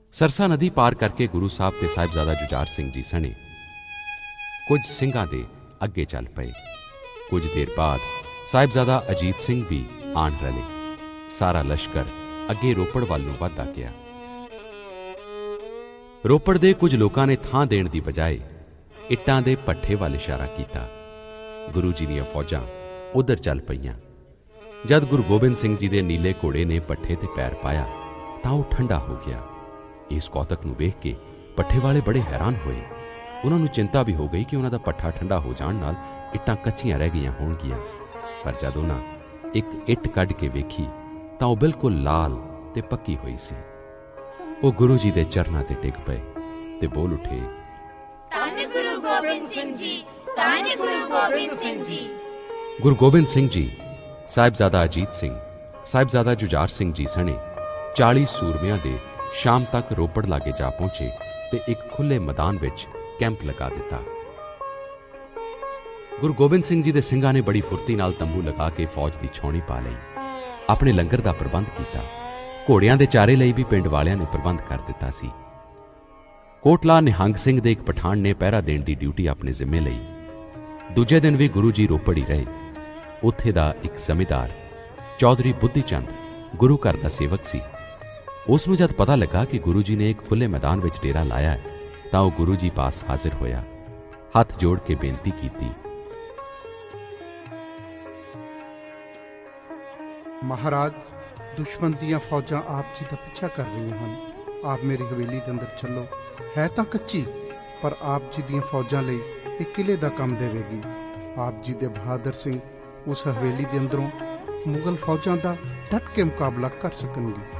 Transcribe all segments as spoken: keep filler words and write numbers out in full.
ਸਰਸਾ ਨਦੀ ਪਾਰ ਕਰਕੇ ਗੁਰੂ ਸਾਹਿਬ ਤੇ ਸਾਹਿਬਜ਼ਾਦਾ ਜੁਝਾਰ ਸਿੰਘ ਜੀ ਸਣੇ ਕੁਝ ਸਿੰਘਾਂ ਦੇ ਅੱਗੇ ਚੱਲ ਪਏ। ਕੁਝ ਦੇਰ ਬਾਅਦ ਸਾਹਿਬਜ਼ਾਦਾ ਅਜੀਤ ਸਿੰਘ ਵੀ ਆਣ ਰਲੇ। ਸਾਰਾ ਲਸ਼ਕਰ ਅੱਗੇ ਰੋਪੜ ਵੱਲ ਨੂੰ ਵੱਧਦਾ ਗਿਆ। ਰੋਪੜ ਦੇ ਕੁਝ ਲੋਕਾਂ ਨੇ ਥਾਂ ਦੇਣ ਦੀ ਬਜਾਏ ਇੱਟਾਂ ਦੇ ਭੱਠੇ ਵੱਲ ਇਸ਼ਾਰਾ ਕੀਤਾ। ਗੁਰੂ ਜੀ ਦੀਆਂ ਫੌਜਾਂ ਉੱਧਰ ਚੱਲ ਪਈਆਂ। ਜਦ ਗੁਰੂ ਗੋਬਿੰਦ ਸਿੰਘ ਜੀ ਦੇ ਨੀਲੇ ਘੋੜੇ ਨੇ ਭੱਠੇ ਤੇ ਪੈਰ ਪਾਇਆ ਤਾਂ ਉਹ ਠੰਡਾ ਹੋ ਗਿਆ। ਇਸ ਕੌਤਕ ਨੂੰ ਵੇਖ ਕੇ ਭੱਠੇ ਵਾਲੇ ਬੜੇ ਹੈਰਾਨ ਹੋਏ। ਉਹਨਾਂ ਨੂੰ ਚਿੰਤਾ ਵੀ ਹੋ ਗਈ ਕਿ ਉਹਨਾਂ ਦਾ ਭੱਠਾ ਠੰਡਾ ਹੋ ਜਾਣ ਨਾਲ ਇੱਟਾਂ ਕੱਚੀਆਂ ਰਹਿ ਗਈਆਂ ਹੋਣਗੀਆਂ। ਪਰ ਜਦ ਉਹਨਾਂ ਇੱਕ ਇੱਟ ਕੱਢ ਕੇ ਵੇਖੀ ਤਾਂ ਉਹ ਬਿਲਕੁਲ ਲਾਲ ਤੇ ਪੱਕੀ ਹੋਈ ਸੀ। ਉਹ ਗੁਰੂ ਜੀ ਦੇ ਚਰਨਾਂ ਤੇ ਡਿੱਗ ਪਏ ਤੇ ਬੋਲ ਉੱਠੇ, ਧੰਨ ਗੁਰੂ ਗੋਬਿੰਦ ਸਿੰਘ ਜੀ, ਧੰਨ ਗੁਰੂ ਗੋਬਿੰਦ ਸਿੰਘ ਜੀ। ਗੁਰੂ ਗੋਬਿੰਦ ਸਿੰਘ ਜੀ, ਸਾਹਿਬਜ਼ਾਦਾ ਅਜੀਤ ਸਿੰਘ, ਸਾਹਿਬਜ਼ਾਦਾ ਜੁਝਾਰ ਸਿੰਘ ਜੀ ਸਣੇ ਚਾਲੀ ਸੂਰਮਿਆਂ ਦੇ ਸ਼ਾਮ ਤੱਕ ਰੋਪੜ ਲਾਗੇ ਜਾ ਪਹੁੰਚੇ ਤੇ ਇੱਕ ਖੁੱਲ੍ਹੇ ਮੈਦਾਨ ਵਿੱਚ ਕੈਂਪ ਲਗਾ ਦਿੱਤਾ। ਗੁਰੂ ਗੋਬਿੰਦ ਸਿੰਘ ਜੀ ਦੇ ਸਿੰਘਾਂ ਨੇ ਬੜੀ ਫੁਰਤੀ ਨਾਲ ਤੰਬੂ ਲਗਾ ਕੇ ਫੌਜ ਦੀ ਛਾਉਣੀ ਪਾ ਲਈ। ਆਪਣੇ ਲੰਗਰ ਦਾ ਪ੍ਰਬੰਧ ਕੀਤਾ। ਘੋੜਿਆਂ ਦੇ ਚਾਰੇ ਲਈ ਵੀ ਪਿੰਡ ਵਾਲਿਆਂ ਨੇ ਪ੍ਰਬੰਧ ਕਰ ਦਿੱਤਾ ਸੀ। ਕੋਟਲਾ ਨਿਹੰਗ ਸਿੰਘ ਦੇ ਇੱਕ ਪਠਾਨ ਨੇ ਪਹਿਰਾ ਦੇਣ ਦੀ ਡਿਊਟੀ ਆਪਣੇ ਜ਼ਿੰਮੇ ਲਈ। ਦੂਜੇ ਦਿਨ ਵੀ ਗੁਰੂ ਜੀ ਰੋਪੜ ਹੀ ਰਹੇ। ਉੱਥੇ ਦਾ ਇੱਕ ਜ਼ਮੀਂਦਾਰ ਚੌਧਰੀ ਬੁੱਧੀ ਚੰਦ ਗੁਰੂ ਘਰ ਦਾ ਸੇਵਕ ਸੀ। ਉਸ ਨੂੰ ਜਦ ਪਤਾ ਲੱਗਾ ਕਿ ਗੁਰੂ ਜੀ ਨੇ ਇੱਕ ਖੁੱਲ੍ਹੇ ਮੈਦਾਨ ਵਿੱਚ ਡੇਰਾ ਲਾਇਆ ਹੈ ਤਾਂ ਉਹ ਗੁਰੂ ਜੀ ਪਾਸ ਹਾਜ਼ਰ ਹੋਇਆ। ਹੱਥ ਜੋੜ ਕੇ ਬੇਨਤੀ ਕੀਤੀ, ਮਹਾਰਾਜ, ਦੁਸ਼ਮਣ ਦੀਆਂ ਫੌਜਾਂ ਆਪ ਜੀ ਦਾ ਪਿੱਛਾ ਕਰ ਰਹੀਆਂ ਹਨ। ਆਪ ਮੇਰੀ ਹਵੇਲੀ ਦੇ ਅੰਦਰ ਚੱਲੋ। ਹੈ ਤਾਂ ਕੱਚੀ, ਪਰ ਆਪ ਜੀ ਦੀਆਂ ਫੌਜਾਂ ਲਈ ਇਹ ਕਿਲੇ ਦਾ ਕੰਮ ਦੇਵੇਗੀ। ਆਪ ਜੀ ਦੇ ਬਹਾਦਰ ਸਿੰਘ ਉਸ ਹਵੇਲੀ ਦੇ ਅੰਦਰੋਂ ਮੁਗਲ ਫੌਜਾਂ ਦਾ ਡਟ ਕੇ ਮੁਕਾਬਲਾ ਕਰ ਸਕਣਗੇ।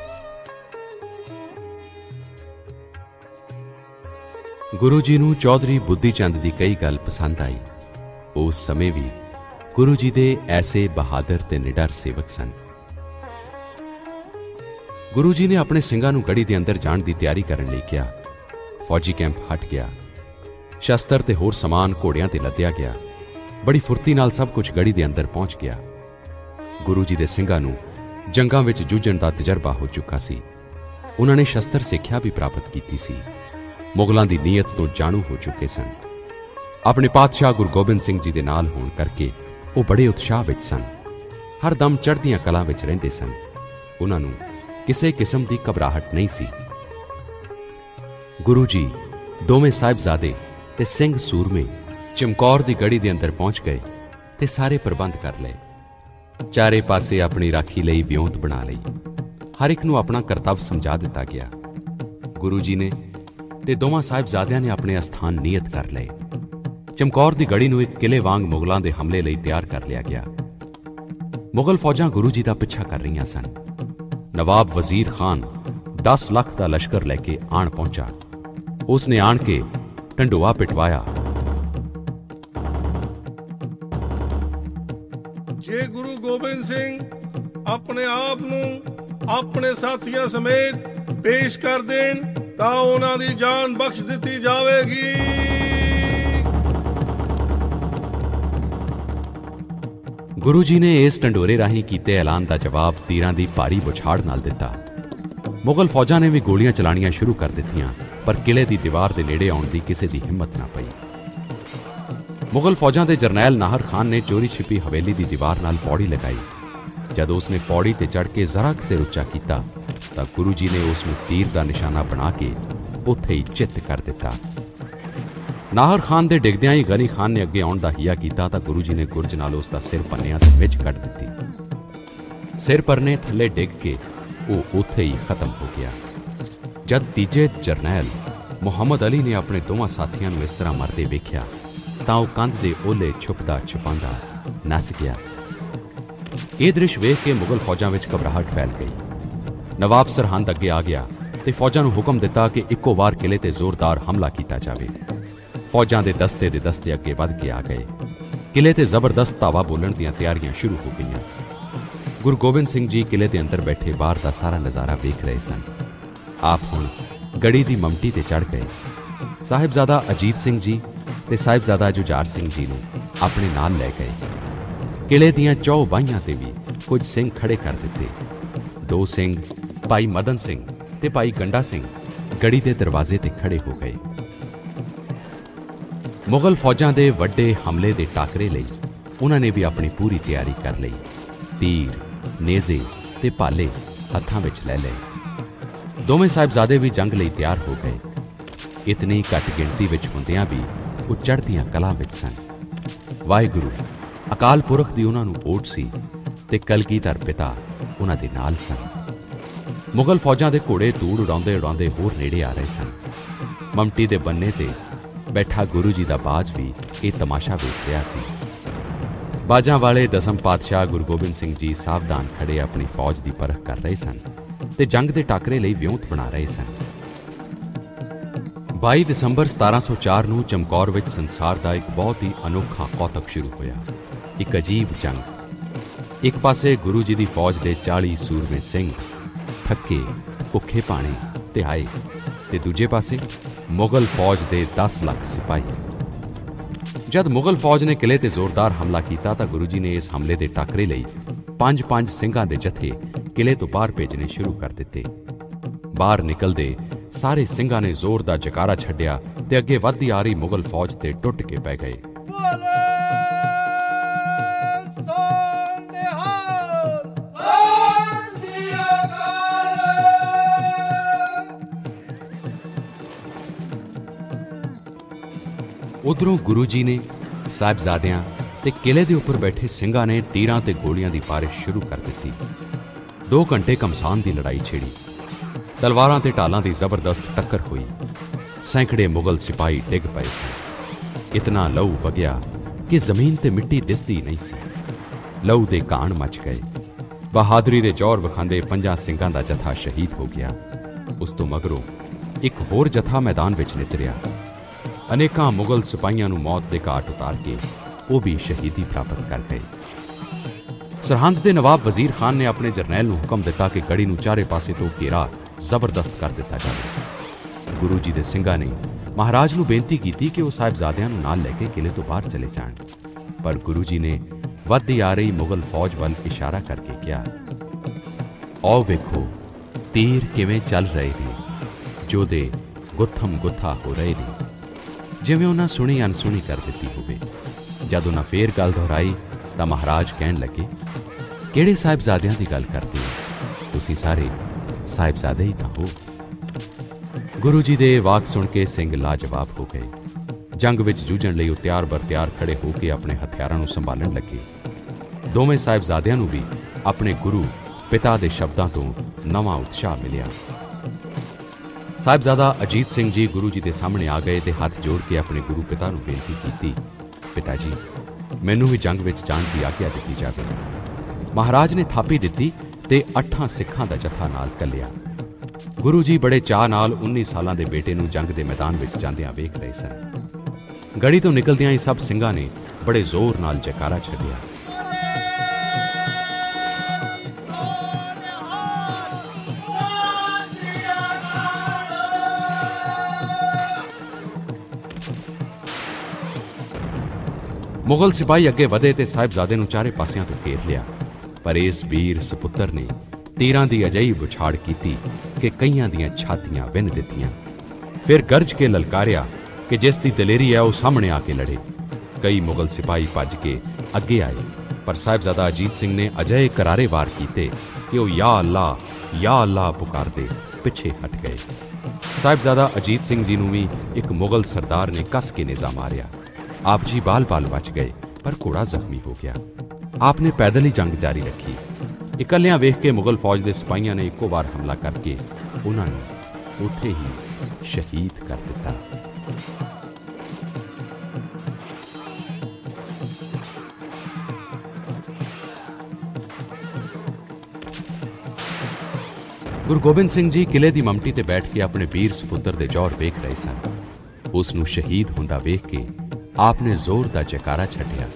ਗੁਰੂ ਜੀ ਨੂੰ ਚੌਧਰੀ ਬੁੱਧੀ ਚੰਦ ਦੀ ਕਈ ਗੱਲ ਪਸੰਦ ਆਈ। ਉਸ ਸਮੇਂ ਵੀ ਗੁਰੂ ਜੀ ਦੇ ਐਸੇ ਬਹਾਦਰ ਤੇ ਨਿਡਰ ਸੇਵਕ ਸਨ। ਗੁਰੂ ਜੀ ਨੇ ਆਪਣੇ ਸਿੰਘਾਂ ਨੂੰ ਗੜੀ ਦੇ ਅੰਦਰ ਜਾਣ ਦੀ ਤਿਆਰੀ ਕਰਨ ਲਈ ਕਿਹਾ। ਫੌਜੀ ਕੈਂਪ ਹਟ ਗਿਆ। ਸ਼ਸਤਰ ਤੇ ਹੋਰ ਸਮਾਨ ਘੋੜਿਆਂ ਤੇ ਲੱਦਿਆ ਗਿਆ। ਬੜੀ ਫੁਰਤੀ ਨਾਲ ਸਭ ਕੁਝ ਗੜੀ ਦੇ ਅੰਦਰ ਪਹੁੰਚ ਗਿਆ। ਗੁਰੂ ਜੀ ਦੇ ਸਿੰਘਾਂ ਨੂੰ ਜੰਗਾਂ ਵਿੱਚ ਜੂਝਣ ਦਾ ਤਜਰਬਾ ਹੋ ਚੁੱਕਾ ਸੀ। ਉਹਨਾਂ ਨੇ ਸ਼ਸਤਰ ਸਿੱਖਿਆ ਵੀ ਪ੍ਰਾਪਤ ਕੀਤੀ ਸੀ। ਮੁਗਲਾਂ ਦੀ ਨੀਅਤ ਤੋਂ ਜਾਣੂ ਹੋ ਚੁੱਕੇ ਸਨ। ਆਪਣੇ ਪਾਤਸ਼ਾਹ ਗੁਰੂ ਗੋਬਿੰਦ ਸਿੰਘ ਜੀ ਦੇ ਨਾਲ ਹੋਣ ਕਰਕੇ ਉਹ ਬੜੇ ਉਤਸ਼ਾਹ ਵਿੱਚ ਸਨ। ਹਰ ਦਮ ਚੜ੍ਹਦੀਆਂ ਕਲਾਂ ਵਿੱਚ ਰਹਿੰਦੇ ਸਨ। ਉਹਨਾਂ ਨੂੰ ਕਿਸੇ ਕਿਸਮ ਦੀ ਘਬਰਾਹਟ ਨਹੀਂ ਸੀ। ਗੁਰੂ ਜੀ, ਦੋਵੇਂ ਸਾਹਿਬਜ਼ਾਦੇ ਤੇ ਸਿੰਘ ਸੂਰਮੇ ਚਮਕੌਰ ਦੀ ਗੜੀ ਦੇ ਅੰਦਰ ਪਹੁੰਚ ਗਏ ਤੇ ਸਾਰੇ ਪ੍ਰਬੰਧ ਕਰ ਲਏ। ਚਾਰੇ ਪਾਸੇ ਆਪਣੀ ਰਾਖੀ ਲਈ ਵਿਉਂਤ ਬਣਾ ਲਈ। ਹਰ ਇੱਕ ਨੂੰ ਆਪਣਾ ਕਰਤੱਵ ਸਮਝਾ ਦਿੱਤਾ ਗਿਆ। ਗੁਰੂ ਜੀ ਨੇ ਤੇ ਦੋਵਾਂ ਸਾਹਿਬਜ਼ਾਦਿਆਂ ਨੇ ਆਪਣੇ ਅਸਥਾਨ ਨੀਯਤ ਕਰ ਲਏ। ਚਮਕੌਰ ਦੀ ਗੜੀ ਨੂੰ ਇੱਕ ਕਿਲੇ ਵਾਂਗ ਮੁਗਲਾਂ ਦੇ ਹਮਲੇ ਲਈ ਤਿਆਰ ਕਰ ਲਿਆ ਗਿਆ। ਮੁਗਲ ਫੌਜਾਂ ਗੁਰੂ ਜੀ ਦਾ ਪਿੱਛਾ ਕਰ ਰਹੀਆਂ ਸਨ। ਨਵਾਬ ਵਜ਼ੀਰ ਖਾਨ ਦਸ ਲੱਖ ਦਾ ਲਸ਼ਕਰ ਲੈ ਕੇ ਆਣ ਪਹੁੰਚਾ। ਉਸ ਨੇ ਆਣ ਕੇ ਢੰਡੋਆ ਪਿਟਵਾਇਆ। ਜੇ ਗੁਰੂ ਗੋਬਿੰਦ ਸਿੰਘ ਆਪਣੇ ਆਪ ਨੂੰ ਆਪਣੇ ਸਾਥੀਆਂ ਸਮੇਤ ਪੇਸ਼ ਕਰ ਦੇਣ ਤਾਂ ਉਹਨਾਂ ਦੀ ਜਾਨ ਬਖਸ਼ ਦਿੱਤੀ ਜਾਵੇਗੀ। ਗੁਰੂ ਜੀ ਨੇ ਇਸ ਢੰਡੋਰੇ ਰਾਹੀਂ ਕੀਤੇ ਐਲਾਨ ਦਾ ਜਵਾਬ ਤੀਰਾਂ ਦੀ ਭਾਰੀ ਬੁਛਾੜ ਨਾਲ ਦਿੱਤਾ। ਮੁਗਲ ਫੌਜਾਂ ਨੇ ਵੀ ਗੋਲੀਆਂ ਚਲਾਣੀਆਂ ਸ਼ੁਰੂ ਕਰ ਦਿੱਤੀਆਂ, ਪਰ ਕਿਲੇ ਦੀ ਦੀਵਾਰ ਦੇ ਨੇੜੇ ਆਉਣ ਦੀ ਕਿਸੇ ਦੀ ਹਿੰਮਤ ਨਾ ਪਈ। ਮੁਗਲ ਫੌਜਾਂ ਦੇ ਜਰਨੈਲ ਨਾਹਰ ਖਾਨ ਨੇ ਚੋਰੀ ਛਿਪੀ ਹਵੇਲੀ ਦੀ ਦੀਵਾਰ ਨਾਲ ਪੌੜੀ ਲਗਾਈ। ਜਦ ਉਸ ਨੇ ਪੌੜੀ ਤੇ ਚੜ੍ਹ ਕੇ ਜ਼ਰਾ ਕੁ ਸਿਰ ਉੱਚਾ ਕੀਤਾ ਤਾਂ ਗੁਰੂ ਜੀ ਨੇ ਉਸ ਨੂੰ ਤੀਰ ਦਾ ਨਿਸ਼ਾਨਾ ਬਣਾ ਕੇ ਉੱਥੇ ਹੀ ਚਿੱਤ ਕਰ ਦਿੱਤਾ। ਨਾਹਰ ਖਾਨ ਦੇ ਡਿੱਗਦਿਆਂ ਹੀ ਗਨੀ ਖਾਨ ਨੇ ਅੱਗੇ ਆਉਣ ਦਾ ਹੀਆ ਕੀਤਾ ਤਾਂ ਗੁਰੂ ਜੀ ਨੇ ਗੁਰਜ ਨਾਲ ਉਸ ਦਾ ਸਿਰ ਪੰਨਿਆਂ ਤੇ ਵਿੱਚ ਕੱਢ ਦਿੱਤੀ। ਸਿਰ ਪਰਨੇ ਥੱਲੇ ਡਿੱਗ ਕੇ ਉਹ ਉੱਥੇ ਹੀ ਖਤਮ ਹੋ ਗਿਆ। ਜਦ ਤੀਜੇ ਜਰਨੈਲ ਮੁਹੰਮਦ ਅਲੀ ਨੇ ਆਪਣੇ ਦੋਵਾਂ ਸਾਥੀਆਂ ਨੂੰ ਇਸ ਤਰ੍ਹਾਂ ਮਰਦੇ ਵੇਖਿਆ ਤਾਂ ਉਹ ਕੰਧ ਦੇ ਓਹਲੇ ਛੁਪਦਾ ਛੁਪਾਉਂਦਾ ਨੱਸ ਗਿਆ। ਇਹ ਦ੍ਰਿਸ਼ ਵੇਖ ਕੇ ਮੁਗਲ ਫੌਜਾਂ ਵਿੱਚ ਘਬਰਾਹਟ ਫੈਲ ਗਈ। ਨਵਾਬ ਸਰਹੰਦ ਅੱਗੇ ਆ ਗਿਆ ਤੇ ਫੌਜਾਂ ਨੂੰ ਹੁਕਮ ਦਿੱਤਾ ਕਿ ਇੱਕੋ ਵਾਰ ਕਿਲੇ ਤੇ ਜ਼ੋਰਦਾਰ ਹਮਲਾ ਕੀਤਾ ਜਾਵੇ। ਫੌਜਾਂ ਦੇ ਦਸਤੇ ਦੇ ਦਸਤੇ ਅੱਗੇ ਵੱਧ ਕੇ ਆ ਗਏ। ਕਿਲੇ ਤੇ ਜ਼ਬਰਦਸਤ ਧਾਵਾ ਬੋਲਣ ਦੀਆਂ ਤਿਆਰੀਆਂ ਸ਼ੁਰੂ ਹੋ ਗਈਆਂ। ਗੁਰੂ ਗੋਬਿੰਦ ਸਿੰਘ ਜੀ ਕਿਲੇ ਦੇ ਅੰਦਰ ਬੈਠੇ ਬਾਹਰ ਦਾ ਸਾਰਾ ਨਜ਼ਾਰਾ ਵੇਖ ਰਹੇ ਸਨ। ਆਪ ਹੁਣ ਗੜੀ ਦੀ ਮਮਟੀ ਤੇ ਚੜ੍ਹ ਗਏ। ਸਾਹਿਬਜ਼ਾਦਾ ਅਜੀਤ ਸਿੰਘ ਜੀ ਤੇ ਸਾਹਿਬਜ਼ਾਦਾ ਜੁਝਾਰ ਸਿੰਘ ਜੀ ਨੂੰ ਆਪਣੇ ਨਾਲ ਲੈ ਗਏ। ਕਿਲੇ ਦੀਆਂ ਚੌ ਬਾਹੀਆਂ ਤੇ ਵੀ ਕੁਝ ਸਿੰਘ ਖੜੇ ਕਰ ਦਿੱਤੇ। ਦੋ ਸਿੰਘ ਭਾਈ ਮਦਨ ਸਿੰਘ ਤੇ ਭਾਈ ਗੰਡਾ ਸਿੰਘ ਗੜੀ ਦੇ ਦਰਵਾਜ਼ੇ ਤੇ ਖੜੇ ਹੋ ਗਏ। ਮੁਗਲ ਫੌਜਾਂ ਦੇ ਵੱਡੇ ਹਮਲੇ ਦੇ ਟਾਕਰੇ ਲਈ ਉਹਨਾਂ ਨੇ ਵੀ ਆਪਣੀ ਪੂਰੀ ਤਿਆਰੀ ਕਰ ਲਈ। ਤੀਰ, ਨੇਜ਼ੇ ਤੇ ਭਾਲੇ ਹੱਥਾਂ ਵਿੱਚ ਲੈ ਲਏ। ਦੋਵੇਂ ਸਾਹਿਬਜ਼ਾਦੇ ਵੀ ਜੰਗ ਲਈ ਤਿਆਰ ਹੋ ਗਏ। ਇਤਨੀ ਘੱਟ ਗਿਣਤੀ ਵਿੱਚ ਹੁੰਦਿਆਂ ਵੀ ਉਹ ਚੜ੍ਹਦੀਆਂ ਕਲਾਂ ਵਿੱਚ ਸਨ। ਵਾਹਿਗੁਰੂ ਅਕਾਲ ਪੁਰਖ ਦੀ ਉਹਨਾਂ ਨੂੰ ਓਟ ਸੀ ਤੇ ਕਲਗੀਧਰ ਪਿਤਾ ਉਹਨਾਂ ਦੇ ਨਾਲ ਸਨ। ਮੁਗਲ ਫੌਜਾਂ ਦੇ ਘੋੜੇ ਧੂੜ ਉਡਾਉਂਦੇ ਉਡਾਉਂਦੇ ਹੋਰ ਨੇੜੇ ਆ ਰਹੇ ਸਨ। ਮਮਟੀ ਦੇ ਬੰਨੇ ਤੇ ਬੈਠਾ ਗੁਰੂ ਜੀ ਦਾ ਬਾਜ ਵੀ ਇਹ ਤਮਾਸ਼ਾ ਵੇਖ ਰਿਹਾ ਸੀ। ਬਾਜਾਂ ਵਾਲੇ ਦਸਮ ਪਾਤਸ਼ਾਹ ਗੁਰੂ ਗੋਬਿੰਦ ਸਿੰਘ ਜੀ ਸਾਵਧਾਨ ਖੜੇ ਆਪਣੀ ਫੌਜ ਦੀ ਪਰਖ ਕਰ ਰਹੇ ਸਨ ਤੇ ਜੰਗ ਦੇ ਟਾਕਰੇ ਲਈ ਵਿਉਂਤ ਬਣਾ ਰਹੇ ਸਨ। ਬਾਈ ਦਸੰਬਰ ਸਤਾਰਾਂ ਸੌ ਚਾਰ ਨੂੰ ਚਮਕੌਰ ਵਿੱਚ ਸੰਸਾਰ ਦਾ ਇੱਕ ਬਹੁਤ ਹੀ ਅਨੋਖਾ ਕੌਤਕ ਸ਼ੁਰੂ ਹੋਇਆ। ਇੱਕ ਅਜੀਬ ਜੰਗ। ਇੱਕ ਪਾਸੇ ਗੁਰੂ ਜੀ ਦੀ ਫੌਜ ਦੇ ਚਾਲੀ ਸੂਰਮੇ ਸਿੰਘ ਥੱਕੇ ਭੁੱਖੇ ਭਾਣੇ ਤੇ ਆਏ ਤੇ ਦੂਜੇ ਪਾਸੇ ਮੁਗਲ ਫੌਜ ਦੇ ਦਸ ਲੱਖ ਸਿਪਾਹੀ। ਜਦ ਮੁਗਲ ਫੌਜ ਨੇ ਕਿਲੇ ਤੇ ਜ਼ੋਰਦਾਰ ਹਮਲਾ ਕੀਤਾ ਤਾਂ ਗੁਰੂ ਜੀ ਨੇ ਇਸ ਹਮਲੇ ਦੇ ਟਾਕਰੇ ਲਈ ਪੰਜ ਪੰਜ ਸਿੰਘਾਂ ਦੇ ਜਥੇ ਕਿਲੇ ਤੋਂ ਬਾਹਰ ਭੇਜਣੇ ਸ਼ੁਰੂ ਕਰ ਦਿੱਤੇ। ਬਾਹਰ ਨਿਕਲਦੇ ਸਾਰੇ ਸਿੰਘਾਂ ਨੇ ਜ਼ੋਰ ਦਾ ਜਕਾਰਾ ਛੱਡਿਆ ਤੇ ਅੱਗੇ ਵੱਧਦੀ ਆ ਰਹੀ ਮੁਗਲ ਫੌਜ ਤੇ ਟੁੱਟ ਕੇ ਪੈ ਗਏ। ਉਧਰੋਂ ਗੁਰੂ ਜੀ ਨੇ ਸਾਹਿਬਜ਼ਾਦਿਆਂ ਤੇ ਕਿਲੇ ਦੇ ਉੱਪਰ ਬੈਠੇ ਸਿੰਘਾਂ ਨੇ ਤੀਰਾਂ ਤੇ ਗੋਲੀਆਂ ਦੀ ਬਾਰਿਸ਼ ਸ਼ੁਰੂ ਕਰ ਦਿੱਤੀ। ਦੋ ਘੰਟੇ ਘਮਸਾਨ ਦੀ ਲੜਾਈ ਛਿੜੀ। ਤਲਵਾਰਾਂ ਤੇ ਢਾਲਾਂ ਦੀ ਜ਼ਬਰਦਸਤ ਟੱਕਰ ਹੋਈ। ਸੈਂਕੜੇ ਮੁਗਲ ਸਿਪਾਹੀ ਡਿੱਗ ਪਏ ਸਨ। ਇਤਨਾ ਲਹੂ ਵਗਿਆ ਕਿ ਜ਼ਮੀਨ ਤੇ ਮਿੱਟੀ ਦਿਸਦੀ ਨਹੀਂ ਸੀ। ਲਹੂ ਦੇ ਘਾਣ ਮਚ ਗਏ। ਬਹਾਦਰੀ ਦੇ ਜੌਹਰ ਵਿਖਾਉਂਦੇ ਪੰਜਾਂ ਸਿੰਘਾਂ ਦਾ ਜਥਾ ਸ਼ਹੀਦ ਹੋ ਗਿਆ। ਉਸ ਤੋਂ ਮਗਰੋਂ ਇੱਕ ਹੋਰ ਜਥਾ ਮੈਦਾਨ ਵਿੱਚ ਨਿਤਰਿਆ। ਅਨੇਕਾਂ ਮੁਗਲ ਸਿਪਾਹੀਆਂ ਨੂੰ ਮੌਤ ਦੇ ਘਾਟ ਉਤਾਰ ਕੇ ਉਹ ਵੀ ਸ਼ਹੀਦੀ ਪ੍ਰਾਪਤ ਕਰ ਗਏ। ਸਰਹੰਦ ਦੇ ਨਵਾਬ ਵਜ਼ੀਰ ਖਾਨ ਨੇ ਆਪਣੇ ਜਰਨੈਲ ਨੂੰ ਹੁਕਮ ਦਿੱਤਾ ਕਿ ਗੜੀ ਨੂੰ ਚਾਰੇ ਪਾਸੇ ਤੋਂ ਘੇਰਾ ਜ਼ਬਰਦਸਤ ਕਰ ਦਿੱਤਾ ਜਾਵੇ। ਗੁਰੂ ਜੀ ਦੇ ਸਿੰਘਾਂ ਨੇ ਮਹਾਰਾਜ ਨੂੰ ਬੇਨਤੀ ਕੀਤੀ ਕਿ ਉਹ ਸਾਹਿਬਜ਼ਾਦਿਆਂ ਨੂੰ ਨਾਲ ਲੈ ਕੇ ਕਿਲੇ ਤੋਂ ਬਾਹਰ ਚਲੇ ਜਾਣ, ਪਰ ਗੁਰੂ ਜੀ ਨੇ ਵੱਧਦੀ ਆ ਰਹੀ ਮੁਗਲ ਫੌਜ ਵੱਲ ਇਸ਼ਾਰਾ ਕਰਕੇ ਕਿਹਾ, ਆਓ ਵੇਖੋ ਤੀਰ ਕਿਵੇਂ ਚੱਲ ਰਹੇ ਨੇ, ਜੋਧੇ ਗੁੱਥਮ ਗੁੱਥਾ ਹੋ ਰਹੇ ਨੇ। ਜਿਵੇਂ ਉਹਨਾਂ ਸੁਣੀ ਅਨਸੁਣੀ ਕਰ ਦਿੱਤੀ ਹੋਵੇ। ਜਦ ਉਹਨਾਂ ਫੇਰ ਗੱਲ ਦੁਹਰਾਈ ਤਾਂ ਮਹਾਰਾਜ ਕਹਿਣ ਲੱਗੇ, ਕਿਹੜੇ ਸਾਹਿਬਜ਼ਾਦਿਆਂ ਦੀ ਗੱਲ ਕਰਦੇ ਹੋ? ਤੁਸੀਂ ਸਾਰੇ ਸਾਹਿਬਜ਼ਾਦੇ ਹੀ ਤਾਂ ਹੋ। ਗੁਰੂ ਜੀ ਦੇ ਵਾਕ ਸੁਣ ਕੇ ਸਿੰਘ ਲਾਜਵਾਬ ਹੋ ਗਏ। ਜੰਗ ਵਿੱਚ ਜੂਝਣ ਲਈ ਉਹ ਤਿਆਰ ਬਰ ਤਿਆਰ ਖੜੇ ਹੋ ਕੇ ਆਪਣੇ ਹਥਿਆਰਾਂ ਨੂੰ ਸੰਭਾਲਣ ਲੱਗੇ। ਦੋਵੇਂ ਸਾਹਿਬਜ਼ਾਦਿਆਂ ਨੂੰ ਵੀ ਆਪਣੇ ਗੁਰੂ ਪਿਤਾ ਦੇ ਸ਼ਬਦਾਂ ਤੋਂ ਨਵਾਂ ਉਤਸ਼ਾਹ ਮਿਲਿਆ। ਸਾਹਿਬਜ਼ਾਦਾ ਅਜੀਤ ਸਿੰਘ ਜੀ ਗੁਰੂ ਜੀ ਦੇ ਸਾਹਮਣੇ ਆ ਗਏ ਤੇ ਹੱਥ ਜੋੜ ਕੇ ਆਪਣੇ ਗੁਰੂ ਪਿਤਾ ਨੂੰ ਬੇਨਤੀ ਕੀਤੀ, ਪਿਤਾ ਜੀ ਮੈਨੂੰ ਵੀ ਜੰਗ ਵਿੱਚ ਜਾਣ ਦੀ ਆਗਿਆ ਦਿੱਤੀ ਜਾਵੇ। ਮਹਾਰਾਜ ਨੇ ਥਾਪੀ ਦਿੱਤੀ ਤੇ ਅੱਠਾਂ ਸਿੱਖਾਂ ਦਾ ਜਥਾ ਨਾਲ ਕੱਲਿਆ। ਗੁਰੂ ਜੀ ਬੜੇ ਚਾਅ ਨਾਲ ਉੱਨੀ ਸਾਲਾਂ ਦੇ ਬੇਟੇ ਨੂੰ ਜੰਗ ਦੇ ਮੈਦਾਨ ਵਿੱਚ ਜਾਂਦਿਆਂ ਵੇਖ ਰਹੇ ਸਨ। ਗੜੀ ਤੋਂ ਨਿਕਲਦਿਆਂ ਹੀ ਸਭ ਸਿੰਘਾਂ ਨੇ ਬੜੇ ਜ਼ੋਰ ਨਾਲ ਜੈਕਾਰਾ ਛੱਡਿਆ। ਮੁਗਲ ਸਿਪਾਹੀ ਅੱਗੇ ਵਧੇ ਤੇ ਸਾਹਿਬਜ਼ਾਦੇ ਨੂੰ ਚਾਰੇ ਪਾਸਿਆਂ ਤੋਂ ਘੇਰ ਲਿਆ, ਪਰ ਇਸ ਵੀਰ ਸਪੁੱਤਰ ਨੇ ਤੀਰਾਂ ਦੀ ਅਜਿਹੀ ਬੁਛਾੜ ਕੀਤੀ ਕਿ ਕਈਆਂ ਦੀਆਂ ਛਾਤੀਆਂ ਵਿੰਨ ਦਿੱਤੀਆਂ। ਫਿਰ ਗਰਜ ਕੇ ਲਲਕਾਰਿਆ ਕਿ ਜਿਸ ਦੀ ਦਲੇਰੀ ਹੈ ਉਹ ਸਾਹਮਣੇ ਆ ਕੇ ਲੜੇ। ਕਈ ਮੁਗਲ ਸਿਪਾਹੀ ਭੱਜ ਕੇ ਅੱਗੇ ਆਏ, ਪਰ ਸਾਹਿਬਜ਼ਾਦਾ ਅਜੀਤ ਸਿੰਘ ਨੇ ਅਜਿਹੇ ਕਰਾਰੇ ਵਾਰ ਕੀਤੇ ਕਿ ਉਹ ਯਾ ਅੱਲਾ ਯਾ ਅੱਲਾ ਪੁਕਾਰਦੇ ਪਿੱਛੇ ਹਟ ਗਏ। ਸਾਹਿਬਜ਼ਾਦਾ ਅਜੀਤ ਸਿੰਘ ਜੀ ਨੂੰ ਵੀ ਇੱਕ ਮੁਗਲ ਸਰਦਾਰ ਨੇ ਕੱਸ ਕੇ ਨਿਜ਼ਾ ਮਾਰਿਆ। ਆਪ ਜੀ ਬਾਲ-ਬਾਲ ਬਚ ਗਏ, ਪਰ ਘੋੜਾ ਜ਼ਖਮੀ ਹੋ ਗਿਆ। ਆਪ ਨੇ ਪੈਦਲ ਹੀ ਜੰਗ ਜਾਰੀ ਰੱਖੀ। ਇਕੱਲਿਆਂ ਵੇਖ ਕੇ ਮੁਗਲ ਫੌਜ ਦੇ ਸਿਪਾਹੀਆਂ ਨੇ ਇੱਕੋ ਵਾਰ ਹਮਲਾ ਕਰਕੇ ਉਹਨਾਂ ਨੂੰ ਉੱਥੇ ਹੀ ਸ਼ਹੀਦ ਕਰ ਦਿੱਤਾ। ਗੁਰੂ ਗੋਬਿੰਦ ਸਿੰਘ ਜੀ ਕਿਲੇ ਦੀ ਮਮਟੀ ਤੇ ਬੈਠ ਕੇ ਆਪਣੇ ਵੀਰ ਸਪੁੱਤਰ ਦੇ ਜੌਹਰ ਵੇਖ ਰਹੇ ਸਨ। ਉਸ ਨੂੰ ਸ਼ਹੀਦ ਹੁੰਦਾ ਵੇਖ ਕੇ ਆਪ ਨੇ ਜ਼ੋਰ ਦਾ ਜੈਕਾਰਾ ਛੱਡਿਆ।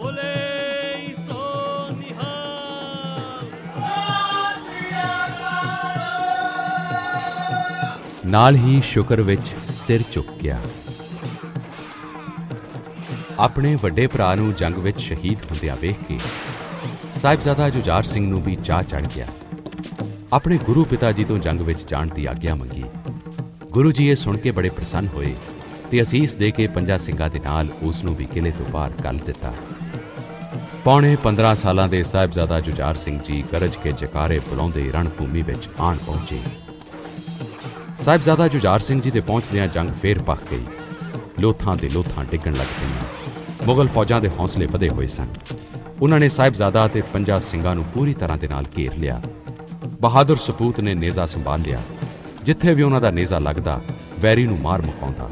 ਨਾਲ ਹੀ ਸ਼ੁਕਰ ਵਿੱਚ ਸਿਰ ਝੁਕ ਗਿਆ। ਆਪਣੇ ਵੱਡੇ ਭਰਾ ਨੂੰ ਜੰਗ ਵਿੱਚ ਸ਼ਹੀਦ ਹੁੰਦਿਆਂ ਵੇਖ ਕੇ ਸਾਹਿਬਜ਼ਾਦਾ ਜੁਝਾਰ ਸਿੰਘ ਨੂੰ ਵੀ ਚਾਅ ਚੜ੍ਹ ਗਿਆ। ਆਪਣੇ ਗੁਰੂ ਪਿਤਾ ਜੀ ਤੋਂ ਜੰਗ ਵਿੱਚ ਜਾਣ ਦੀ ਆਗਿਆ ਮੰਗੀ। ਗੁਰੂ ਜੀ ਇਹ ਸੁਣ ਕੇ ਬੜੇ ਪ੍ਰਸੰਨ ਹੋਏ ਤੇ ਅਸੀਸ ਦੇ ਕੇ ਪੰਜਾਂ ਸਿੰਘਾਂ ਦੇ ਨਾਲ ਉਸ ਨੂੰ ਵੀ ਕਿਲੇ ਤੋਂ ਬਾਹਰ ਕੱਢ ਦਿੱਤਾ। ਪੌਣੇ ਪੰਦਰਾਂ ਸਾਲਾਂ ਦੇ ਸਾਹਿਬਜ਼ਾਦਾ ਜੁਝਾਰ ਸਿੰਘ ਜੀ ਗਰਜ ਕੇ ਜਕਾਰੇ ਬੁਲਾਉਂਦੇ ਰਣ ਭੂਮੀ ਵਿੱਚ ਆਣ ਪਹੁੰਚੇ। ਸਾਹਿਬਜ਼ਾਦਾ ਜੁਝਾਰ ਸਿੰਘ ਜੀ ਦੇ ਪਹੁੰਚਦਿਆਂ ਜੰਗ ਫੇਰ ਭਖ ਗਈ। ਲੋਥਾਂ ਦੇ ਲੋਥਾਂ ਡਿੱਗਣ ਲੱਗ ਪਈਆਂ। ਮੁਗਲ ਫੌਜਾਂ ਦੇ ਹੌਸਲੇ ਵਧੇ ਹੋਏ ਸਨ। ਉਹਨਾਂ ਨੇ ਸਾਹਿਬਜ਼ਾਦਾ ਅਤੇ ਪੰਜਾਂ ਸਿੰਘਾਂ ਨੂੰ ਪੂਰੀ ਤਰ੍ਹਾਂ ਦੇ ਨਾਲ ਘੇਰ ਲਿਆ। ਬਹਾਦਰ ਸਪੂਤ ਨੇ ਨੇਜ਼ਾ ਸੰਭਾਲ ਲਿਆ। ਜਿੱਥੇ ਵੀ ਉਹਨਾਂ ਦਾ ਨੇਜ਼ਾ ਲੱਗਦਾ ਵੈਰੀ ਨੂੰ ਮਾਰ ਮੁਕਾਉਂਦਾ।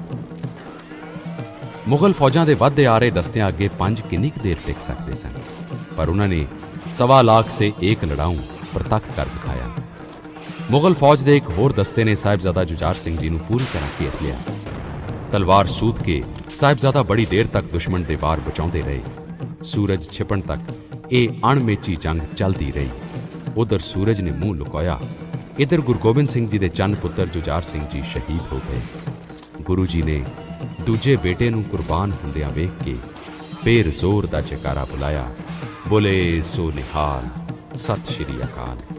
ਮੁਗਲ ਫੌਜਾਂ ਦੇ ਵੱਧਦੇ ਆ ਰਹੇ ਦਸਤਿਆਂ ਅੱਗੇ ਪੰਜ ਕਿੰਨੀ ਕੁ ਦੇਰ ਟਿਕ ਸਕਦੇ ਸਨ, ਪਰ ਉਹਨਾਂ ਨੇ ਸਵਾ ਲੱਖ ਸੇ ਏਕ ਲੜਾਊ ਪ੍ਰਤੱਖ ਕਰ ਦਿਖਾਇਆ। ਮੁਗਲ ਫੌਜ ਦੇ ਇੱਕ ਹੋਰ ਦਸਤੇ ਨੇ ਸਾਹਿਬਜ਼ਾਦਾ ਜੁਝਾਰ ਸਿੰਘ ਜੀ ਨੂੰ ਪੂਰੀ ਤਰ੍ਹਾਂ ਘੇਰ ਲਿਆ। ਤਲਵਾਰ ਸੂਤ ਕੇ ਸਾਹਿਬਜ਼ਾਦਾ ਬੜੀ ਦੇਰ ਤੱਕ ਦੁਸ਼ਮਣ ਦੇ ਵਾਰ ਬਚਾਉਂਦੇ ਰਹੇ। ਸੂਰਜ ਛਿਪਣ ਤੱਕ ਇਹ ਅਣਮੇਚੀ ਜੰਗ ਚੱਲਦੀ ਰਹੀ। ਉਧਰ ਸੂਰਜ ਨੇ ਮੂੰਹ ਲੁਕਾਇਆ, ਇੱਧਰ ਗੁਰੂ ਗੋਬਿੰਦ ਸਿੰਘ ਜੀ ਦੇ ਚੰਨ ਪੁੱਤਰ ਜੁਝਾਰ ਸਿੰਘ ਜੀ ਸ਼ਹੀਦ ਹੋ ਗਏ। ਗੁਰੂ ਜੀ ਨੇ ਦੂਜੇ ਬੇਟੇ ਨੂੰ ਕੁਰਬਾਨ ਹੁੰਦਿਆਂ ਵੇਖ ਕੇ ਫੇਰ ਜ਼ੋਰ ਦਾ ਜੈਕਾਰਾ ਬੁਲਾਇਆ, ਬੋਲੇ ਸੋ ਨਿਹਾਲ, ਸਤਿ ਸ਼੍ਰੀ ਅਕਾਲ।